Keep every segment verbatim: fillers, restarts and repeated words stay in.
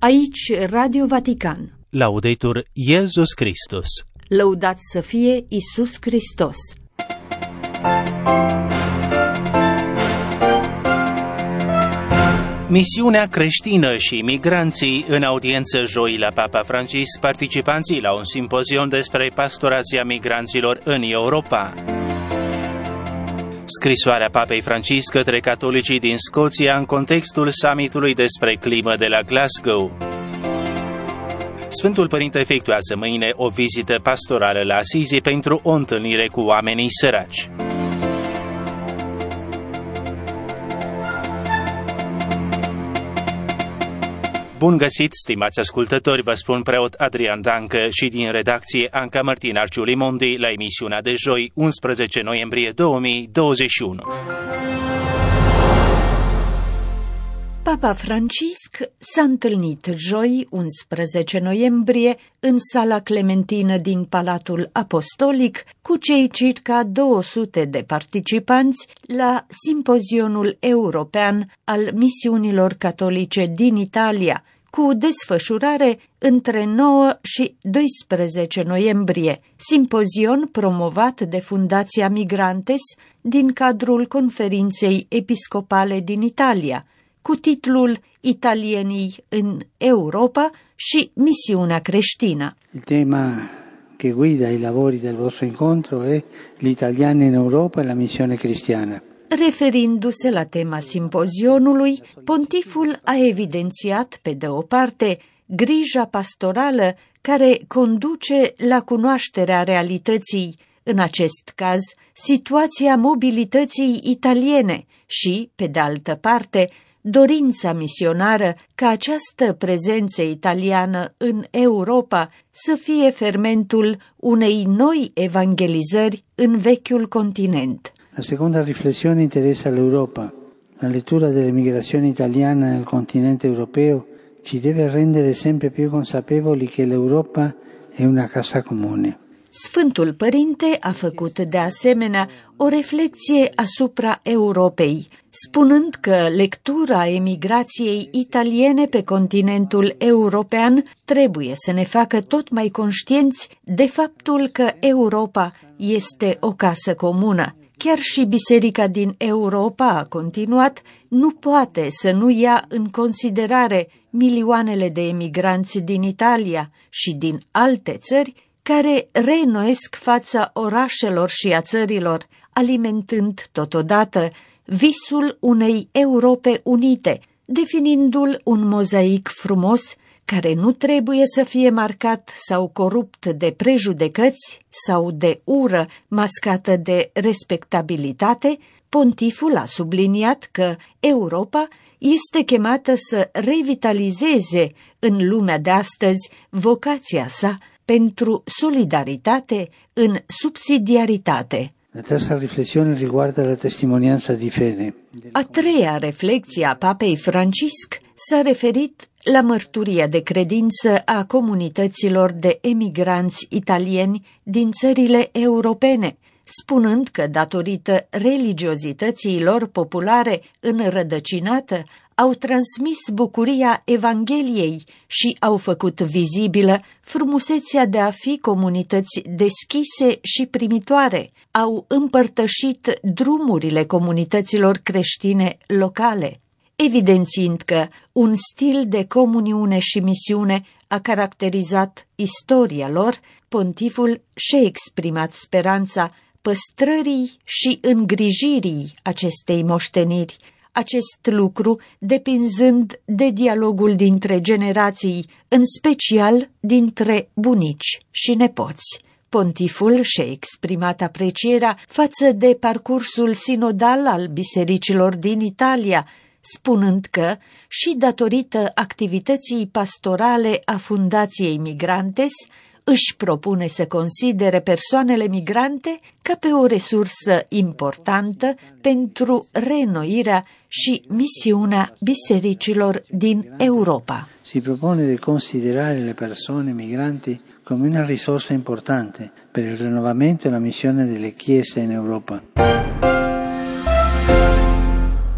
Aici Radio Vatican. Laudetur Iesus Christus. Lăudat să fie Iisus Hristos. Misiunea creștină și migranții în audiență joi la Papa Francisc, participanții la un simpozion despre pastorația migranților în Europa. Scrisoarea Papei Francisc către catolicii din Scoția în contextul summitului despre climă de la Glasgow. Sfântul Părinte efectuează mâine o vizită pastorală la Assisi pentru o întâlnire cu oamenii săraci. Bun găsit, stimați ascultători, vă spun preot Adrian Dancă și din redacție Anca Martin Arciulimondi la emisiunea de joi, unsprezece noiembrie două mii douăzeci și unu. Papa Francisc s-a întâlnit joi, unsprezece noiembrie, în sala Clementină din Palatul Apostolic cu cei circa două sute de participanți la simpozionul european al misiunilor catolice din Italia, cu desfășurare între nouă și doisprezece noiembrie, simpozion promovat de Fundația Migrantes din cadrul Conferinței Episcopale din Italia, cu titlul Italienii în Europa și misiunea creștină. Il tema che guida i lavori del vostro incontro è gli italiani in Europa e la missione cristiana. Referindu-se la tema simpozionului, pontiful a evidențiat, pe de o parte, grija pastorală care conduce la cunoașterea realității, în acest caz, situația mobilității italiene și, pe de altă parte, dorința misionară ca această prezență italiană în Europa să fie fermentul unei noi evangelizări în vechiul continent. La seconda riflessione interessa l'Europa. La lettura delle migrazioni italiane nel continente europeo ci deve rendere sempre più consapevoli che l'Europa è una casa comune. Sfântul Părinte a făcut de asemenea o reflecție asupra Europei, spunând că lectura emigrației italiene pe continentul european trebuie să ne facă tot mai conștienți de faptul că Europa este o casă comună. Chiar și Biserica din Europa, a continuat, nu poate să nu ia în considerare milioanele de emigranți din Italia și din alte țări care reînnoiesc fața orașelor și a țărilor, alimentând totodată visul unei Europe unite, definindu-l un mozaic frumos care nu trebuie să fie marcat sau corupt de prejudecăți sau de ură mascată de respectabilitate. Pontiful a subliniat că Europa este chemată să revitalizeze în lumea de astăzi vocația sa pentru solidaritate în subsidiaritate. La terza riflessione riguarda la testimonianza di fede. A treia reflecție a Papei Francisc s-a referit la mărturia de credință a comunităților de emigranți italieni din țările europene, spunând că, datorită religiozității lor populare înrădăcinată, au transmis bucuria Evangheliei și au făcut vizibilă frumusețea de a fi comunități deschise și primitoare, au împărtășit drumurile comunităților creștine locale, evidențiind că un stil de comuniune și misiune a caracterizat istoria lor. Pontiful și-a exprimat speranța păstrării și îngrijirii acestei moșteniri, acest lucru depinzând de dialogul dintre generații, în special dintre bunici și nepoți. Pontiful și-a exprimat aprecierea față de parcursul sinodal al bisericilor din Italia, spunând că, și datorită activității pastorale a Fundației Migrantes, își propune să considere persoanele migrante ca pe o resursă importantă pentru reînnoirea și misiunea bisericilor din Europa. Si propone di considerare le persone migranti come una risorsa importante per il rinnovamento e la missione delle chiese in Europa.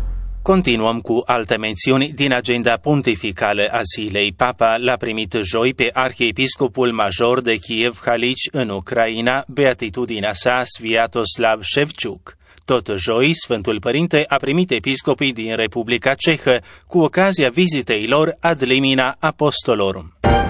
Continuăm cu alte mențiuni din agenda pontificală a zilei. Papa l-a primit joi pe arhiepiscopul major de Kiev Halici în Ucraina, beatitudinea sa Sviatoslav Șevciuc. Tot joi, Sfântul Părinte a primit episcopii din Republica Cehă cu ocazia vizitei lor ad limina apostolorum.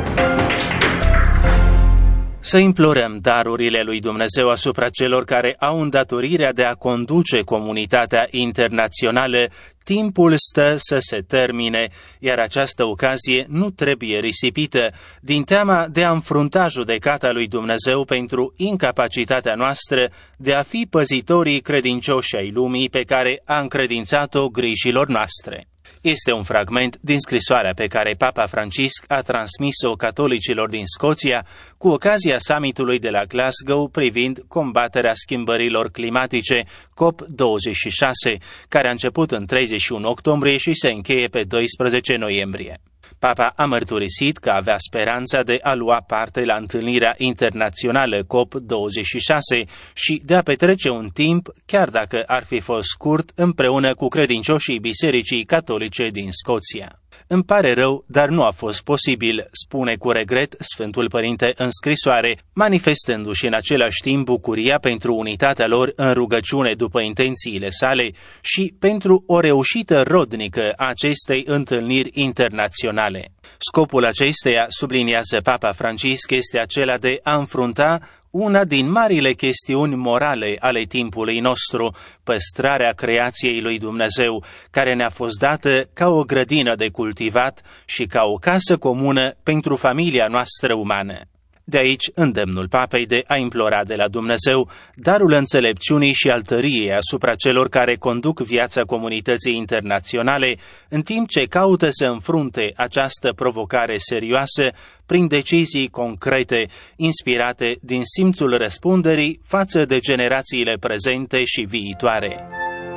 Să implorăm darurile lui Dumnezeu asupra celor care au îndatorirea de a conduce comunitatea internațională. Timpul stă să se termine, iar această ocazie nu trebuie risipită din teama de a înfrunta judecata lui Dumnezeu pentru incapacitatea noastră de a fi păzitorii credincioși ai lumii pe care a încredințat-o grijilor noastre. Este un fragment din scrisoarea pe care Papa Francisc a transmis-o catolicilor din Scoția cu ocazia summitului de la Glasgow privind combaterea schimbărilor climatice COP douăzeci și șase, care a început în treizeci și unu octombrie și se încheie pe doisprezece noiembrie. Papa a mărturisit că avea speranța de a lua parte la întâlnirea internațională COP douăzeci și șase și de a petrece un timp, chiar dacă ar fi fost scurt, împreună cu credincioșii Bisericii Catolice din Scoția. Îmi pare rău, dar nu a fost posibil, spune cu regret Sfântul Părinte în scrisoare, manifestându-și în același timp bucuria pentru unitatea lor în rugăciune după intențiile sale și pentru o reușită rodnică a acestei întâlniri internaționale. Scopul acesteia, subliniază Papa Francisc, este acela de a înfrunta una din marile chestiuni morale ale timpului nostru, păstrarea creației lui Dumnezeu, care ne-a fost dată ca o grădină de cultivat și ca o casă comună pentru familia noastră umană. De aici îndemnul Papei de a implora de la Dumnezeu darul înțelepciunii și al tăriei asupra celor care conduc viața comunității internaționale, în timp ce caută să înfrunte această provocare serioasă prin decizii concrete, inspirate din simțul răspunderii față de generațiile prezente și viitoare.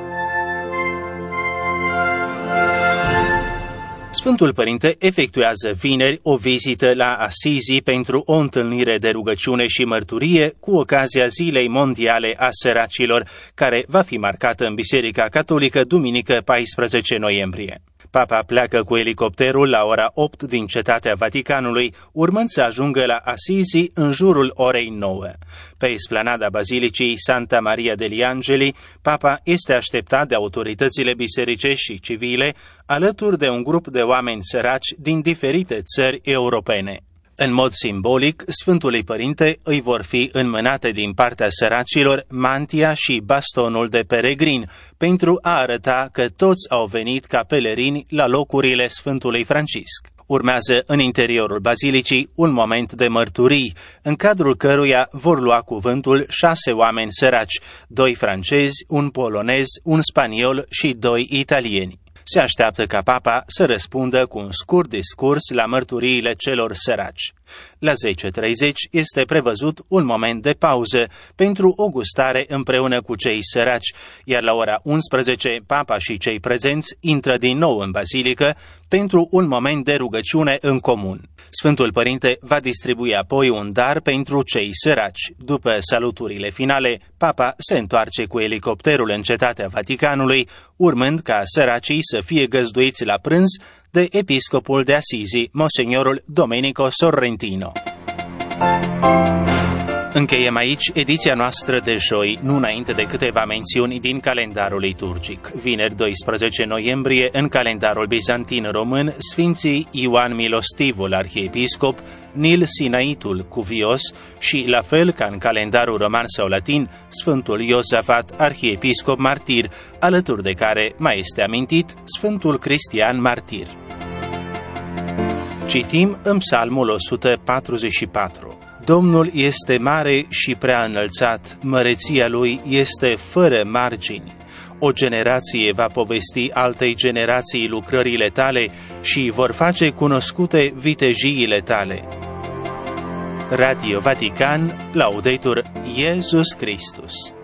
Sfântul Părinte efectuează vineri o vizită la Assisi pentru o întâlnire de rugăciune și mărturie cu ocazia Zilei Mondiale a Săracilor, care va fi marcată în Biserica Catolică duminică paisprezece noiembrie. Papa pleacă cu elicopterul la ora opt din Cetatea Vaticanului, urmând să ajungă la Assisi în jurul orei nouă. Pe esplanada Bazilicii Santa Maria degli Angeli, Papa este așteptat de autoritățile bisericești și civile, alături de un grup de oameni săraci din diferite țări europene. În mod simbolic, Sfântului Părinte îi vor fi înmânate din partea săracilor mantia și bastonul de peregrin, pentru a arăta că toți au venit ca pelerini la locurile Sfântului Francisc. Urmează în interiorul bazilicii un moment de mărturii, în cadrul căruia vor lua cuvântul șase oameni săraci, doi francezi, un polonez, un spaniol și doi italieni. Se așteaptă ca Papa să răspundă cu un scurt discurs la mărturiile celor săraci. La zece și treizeci este prevăzut un moment de pauză pentru o gustare împreună cu cei săraci, iar la ora unsprezece Papa și cei prezenți intră din nou în bazilică pentru un moment de rugăciune în comun. Sfântul Părinte va distribui apoi un dar pentru cei săraci. După saluturile finale, Papa se întoarce cu elicopterul în Cetatea Vaticanului, urmând ca săracii să fie găzduiți la prânz de episcopul de Assisi, Monsignorul Domenico Sorrentino. Încheiem aici ediția noastră de joi, nu înainte de câteva mențiuni din calendarul liturgic. Vineri doisprezece noiembrie, în calendarul bizantin român, Sfinții Ioan Milostivul, arhiepiscop, Nil Sinaitul, cuvios, și, la fel ca în calendarul roman sau latin, Sfântul Iosafat, arhiepiscop martir, alături de care mai este amintit Sfântul Cristian martir. Citim în Psalmul o sută patruzeci și patru. Domnul este mare și prea înălțat, măreția lui este fără margini. O generație va povesti altei generații lucrările tale și vor face cunoscute vitejiile tale. Radio Vatican, Laudetur Iesus Christus.